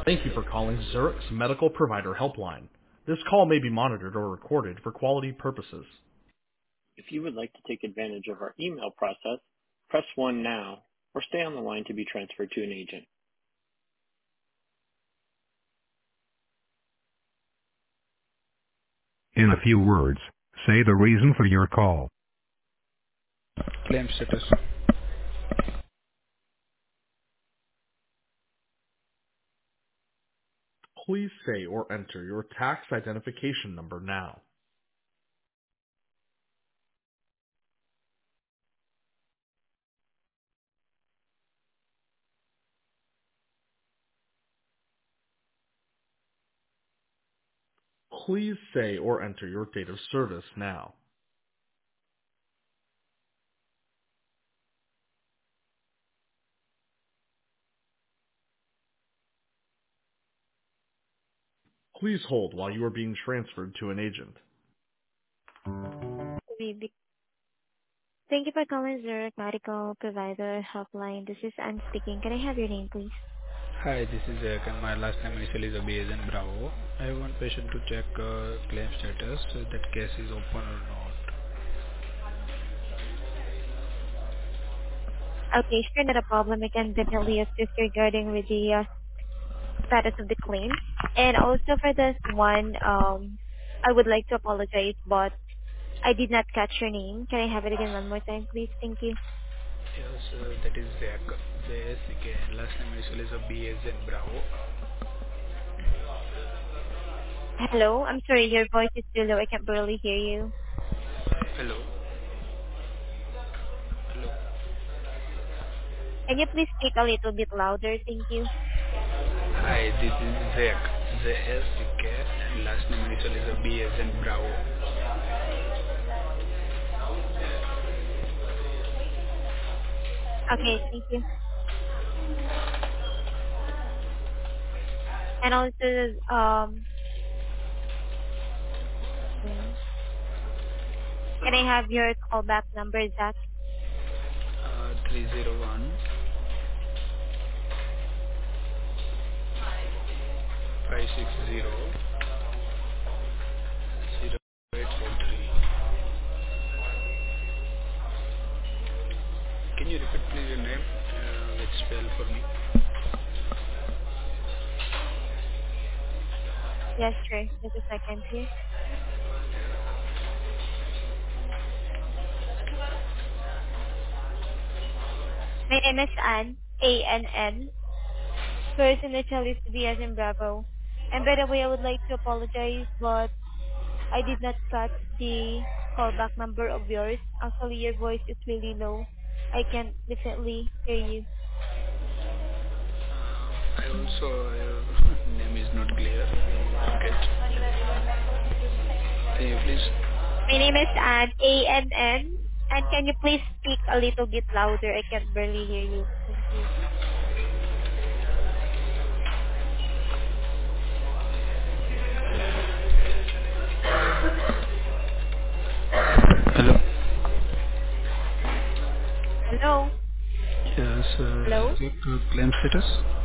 Thank you for calling Zurich's Medical Provider Helpline. This call may be monitored or recorded for quality purposes. If you would like to take advantage of our email process, press 1 now or stay on the line to be transferred to an agent. In a few words, say the reason for your call. Claim status. Please say or enter your tax identification number now. Please say or enter your date of service now. Please hold while you are being transferred to an agent. Baby. Thank you for calling Zurich Medical Provider Helpline. This is Anne speaking. Can I have your name, please? Hi, this is Jack and my last name initially is B as in Bravo. I want patient to check claim status, that case is open or not. Okay, sure, not a problem. I can definitely assist regarding with the status of the claim. And also for this one, I would like to apologize, but I did not catch your name. Can I have it again one more time, please? Thank you. Yes, that is Jack. J-S-C-K and last name initially is B as in Bravo. Hello, I'm sorry, your voice is too low. I can barely hear you. Hello. Hello. Can you please speak a little bit louder? Thank you. Hi, this is Jack. J-S-C-K and last name initially is B as in Bravo. Okay, thank you. And also, can I have your callback number, Zach? 301 560 Can you repeat please your name with spell for me? Yes, sure. Just a second here. My name is Ann, A-N-N. First initial is to be as in Bravo. And by the way, I would like to apologize, but I did not catch the callback number of yours. Actually, your voice is really low. I can definitely hear you. I also, your name is not clear. Okay. Can you please? My name is Ann, A-N-N. And can you please speak a little bit louder? I can barely hear you. Thank you. Hello. Hello? Yes, Hello? is it claim status?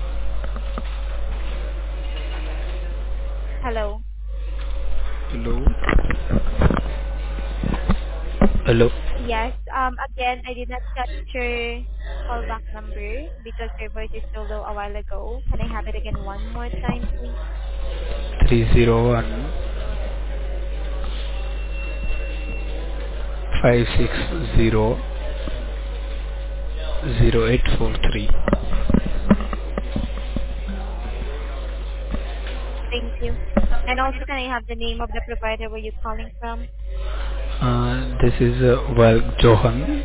Hello? Hello. Hello. Yes. Again, I did not catch your callback number because your voice is so low a while ago. Can I have it again one more time, please? 301 560 0843. Thank you. And also, can I have the name of the provider where you're calling from? This is Johan.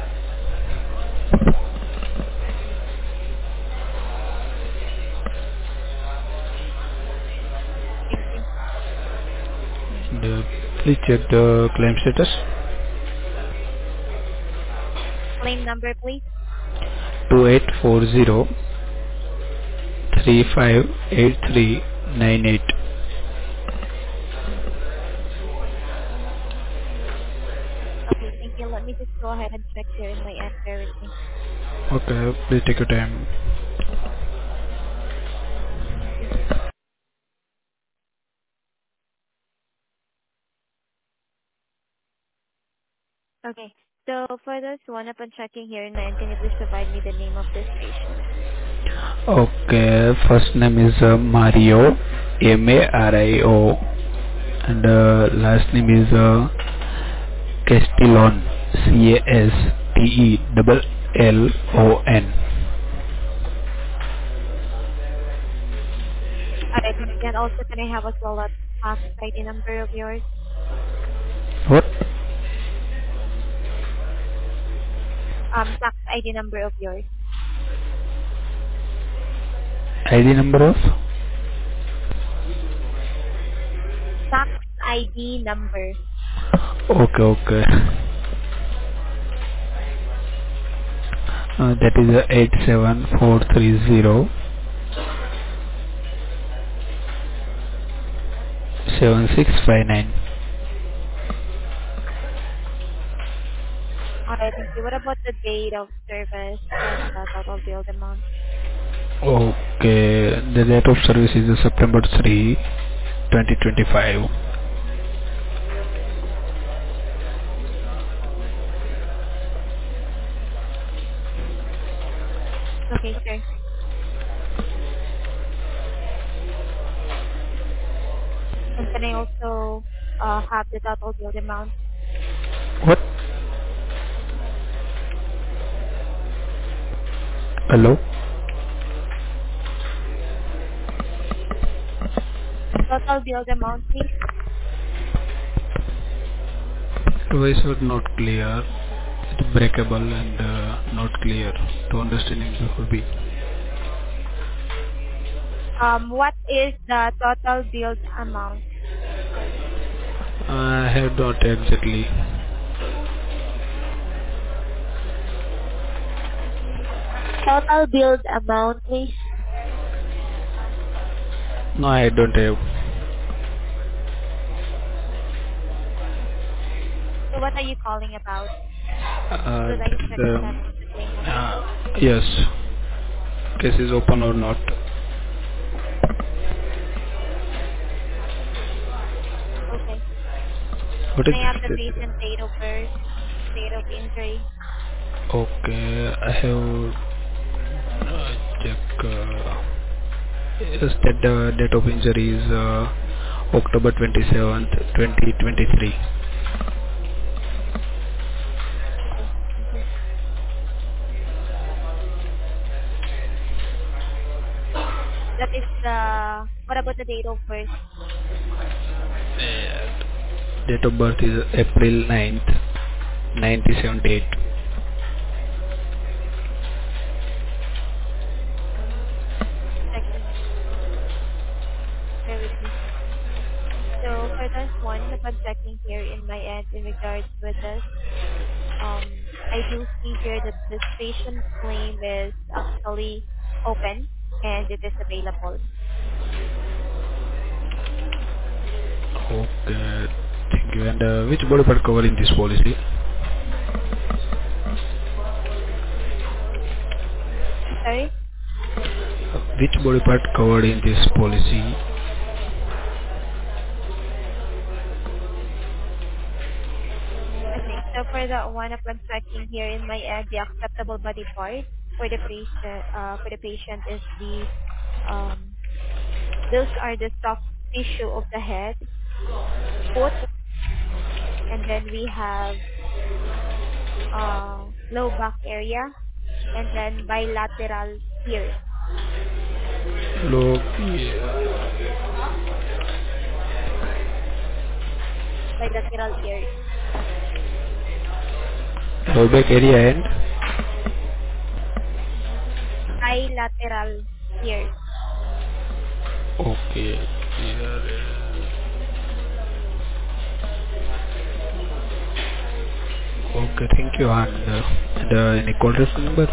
Thank you. Please check the claim status. Claim number, please. 2840 358398. Okay, thank you. Let me just go ahead and check here in my end. Bear with me. Okay, please take your time. Thank you. Okay. So for this one, upon checking here in my end, can you please provide me the name of this patient? Okay, first name is Mario, Mario, and last name is Castillon, Castellon. Alright, and also can I have as well a tax ID number of yours? What? Tax ID number of yours. ID number of? Tax ID number. Okay, okay. That is 87430 7659. Alright, thank you. What about the date of service and the total billed amount? Okay, the date of service is September 3, 2025. Okay, sir. And can I also have the total billed amount? What? Hello? Total billed amount, please. Voice was not clear. It's breakable and not clear to understanding before B. What is the total billed amount? I have not exactly. Total billed amount, please. No, I don't have. So what are you calling about? You would like to check the The, status of the claim, right? yes, case is open or not. Okay. What Can is I have the this? patient date of birth, date of injury? Okay, I have check. Yes, that the date of injury is October 27th, 2023. Okay, thank you. That is the, what about the date of birth? Date of birth is April 9th, 1978. Checking. Bear with me. So for this one, upon checking here in my end in regards with this, I do see here that this patient claim is actually open and it is available. Okay, thank you. And which body part covered in this policy? I'm sorry? Which body part covered in this policy? Okay, so for that one, upon checking here in my end, the acceptable body part for the patient is the um those are the soft tissue of the head, foot, and then we have low back area, and then bilateral ears, Low, yeah. bilateral ears, Low back area and bilateral ears. okay. Yeah. Okay, thank you. And any call risk number?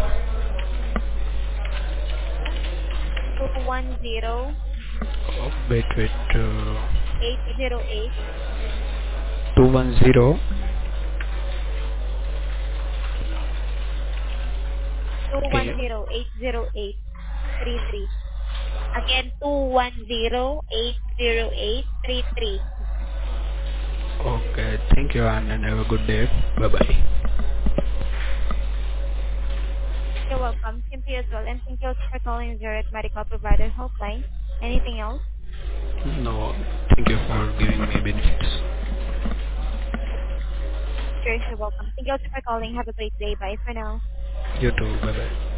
210 Wait. 808 210. 210 Okay, 808 33. Again, 210 808 33. Thank you, and have a good day. Bye bye. You're welcome. Thank you as well. And thank you also for calling Zurich Medical Provider Helpline. Anything else? No, thank you for giving me benefits. Sure, you're welcome. Thank you also for calling. Have a great day. Bye for now. You too. Bye bye.